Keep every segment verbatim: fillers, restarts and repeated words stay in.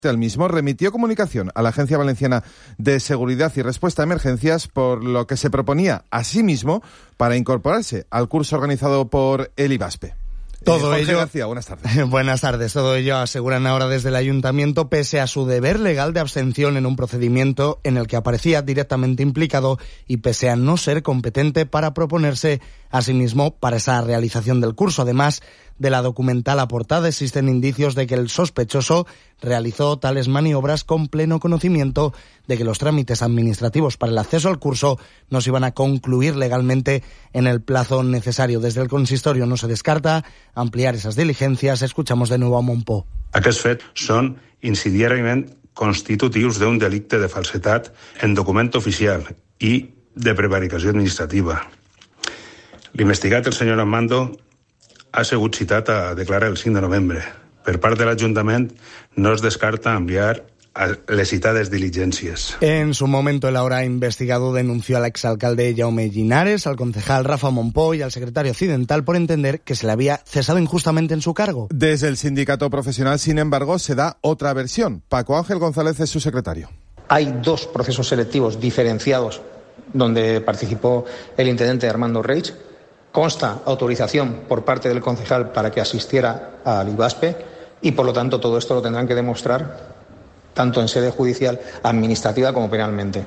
El mismo remitió comunicación a la Agencia Valenciana de Seguridad y Respuesta a Emergencias, por lo que se proponía a sí mismo para incorporarse al curso organizado por el IVASPE. Todo eh, ello. García, buenas tardes. Buenas tardes. Todo ello aseguran ahora desde el Ayuntamiento, pese a su deber legal de abstención en un procedimiento en el que aparecía directamente implicado y pese a no ser competente para proponerse a sí mismo para esa realización del curso. Además de la documental aportada, existen indicios de que el sospechoso realizó tales maniobras con pleno conocimiento de que los trámites administrativos para el acceso al curso no se iban a concluir legalmente en el plazo necesario. Desde el consistorio no se descarta ampliar esas diligencias. Escuchamos de nuevo a Montpó. Aquests fets són insidiàriament constitutius d'un delicte de falsedat en document oficial i de prevaricació administrativa. L'investigat, el senyor Armando, ha sigut citat a declarar el cinc de novembre. Per part de l'Ajuntament no es descarta ampliar les citades diligències. En su momento, el ahora investigado denunció al exalcalde Jaume Llinares, al concejal Rafa Montpó y al secretario occidental por entender que se le había cesado injustamente en su cargo. Desde el sindicato profesional, sin embargo, se da otra versión. Paco Ángel González es su secretario. Hay dos procesos selectivos diferenciados donde participó el intendente Armando Reig. Consta autorización por parte del concejal para que asistiera al IVASPE y, por lo tanto, todo esto lo tendrán que demostrar tanto en sede judicial, administrativa como penalmente.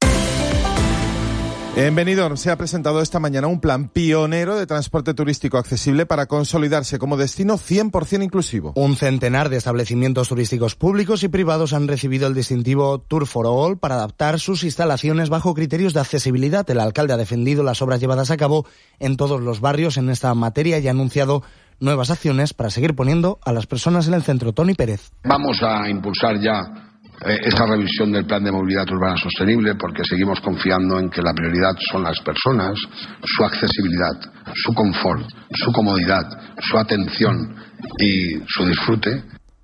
En Benidorm se ha presentado esta mañana un plan pionero de transporte turístico accesible para consolidarse como destino cien por ciento inclusivo. Un centenar de establecimientos turísticos públicos y privados han recibido el distintivo Tour for All para adaptar sus instalaciones bajo criterios de accesibilidad. El alcalde ha defendido las obras llevadas a cabo en todos los barrios en esta materia y ha anunciado nuevas acciones para seguir poniendo a las personas en el centro. Tony Pérez. Vamos a impulsar ya esta revisión del Plan de Movilidad Urbana Sostenible porque seguimos confiando en que la prioridad son las personas, su accesibilidad, su confort, su comodidad, su atención y su disfrute.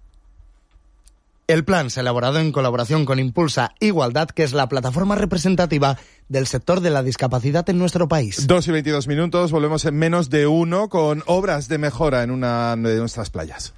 El plan se ha elaborado en colaboración con Impulsa Igualdad, que es la plataforma representativa del sector de la discapacidad en nuestro país. Dos y veintidós minutos, volvemos en menos de uno con obras de mejora en una de nuestras playas.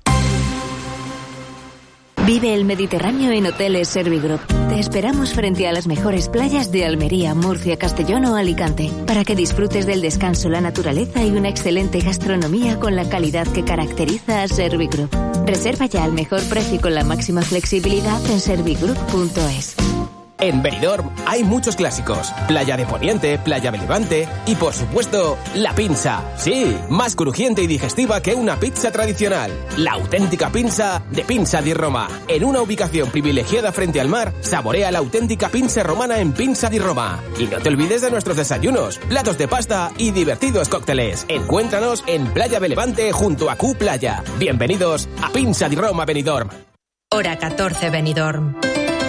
Vive el Mediterráneo en Hoteles Servigroup. Te esperamos frente a las mejores playas de Almería, Murcia, Castellón o Alicante, para que disfrutes del descanso, la naturaleza y una excelente gastronomía con la calidad que caracteriza a Servigroup. Reserva ya al mejor precio y con la máxima flexibilidad en servigroup punto es. En Benidorm hay muchos clásicos. Playa de Poniente, Playa de Levante y, por supuesto, la pinza. Sí, más crujiente y digestiva que una pizza tradicional. La auténtica pinza de Pinza di Roma. En una ubicación privilegiada frente al mar, saborea la auténtica pinza romana en Pinza di Roma. Y no te olvides de nuestros desayunos, platos de pasta y divertidos cócteles. Encuéntranos en Playa de Levante junto a Q Playa. Bienvenidos a Pinza di Roma Benidorm. Hora catorce Benidorm.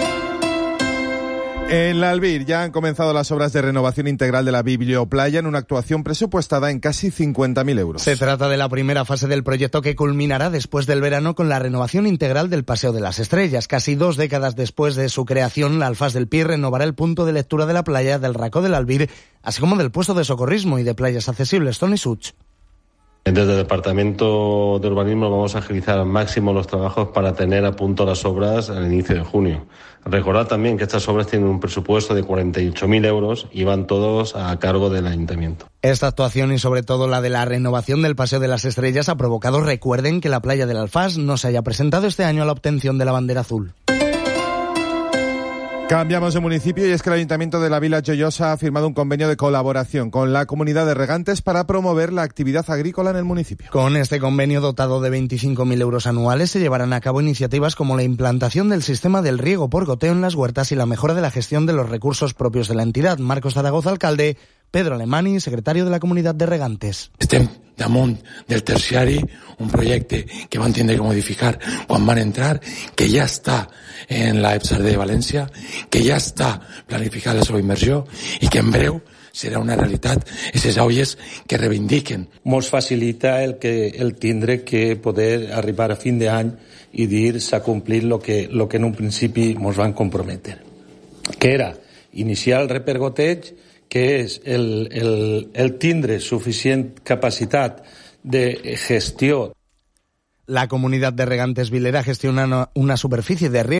En la Albir ya han comenzado las obras de renovación integral de la Biblioplaya en una actuación presupuestada en casi cincuenta mil euros. Se trata de la primera fase del proyecto que culminará después del verano con la renovación integral del Paseo de las Estrellas. Casi dos décadas después de su creación, la Alfaz del Pi renovará el punto de lectura de la playa del Racó del Albir, así como del puesto de socorrismo y de playas accesibles. Tony Such. Desde el Departamento de Urbanismo vamos a agilizar al máximo los trabajos para tener a punto las obras al inicio de junio. Recordad también que estas obras tienen un presupuesto de cuarenta y ocho mil euros y van todos a cargo del Ayuntamiento. Esta actuación y sobre todo la de la renovación del Paseo de las Estrellas ha provocado, recuerden, que la playa del Alfaz no se haya presentado este año a la obtención de la bandera azul. Cambiamos de municipio y es que el Ayuntamiento de la Vila Joiosa ha firmado un convenio de colaboración con la comunidad de regantes para promover la actividad agrícola en el municipio. Con este convenio dotado de veinticinco mil euros anuales se llevarán a cabo iniciativas como la implantación del sistema del riego por goteo en las huertas y la mejora de la gestión de los recursos propios de la entidad. Marcos Zaragoza, alcalde; Pedro Alemani, secretario de la comunidad de regantes. Estem damunt del terciari, un projecte que van tindre que modificar quan van entrar, que ja està en la EPSAR de València, que ja està planificada la seva inversió i que en breu serà una realitat aquestes olles que reivindiquen. Mos facilita el que el tindre que poder arribar a fin d'any i dir s'ha complit lo que, lo que en un principi mos van comprometer, que era iniciar el repergoteig, que és el, el, el tindre suficient capacitat de gestió. La Comunidad de Regantes Vilera gestiona una superficie de riego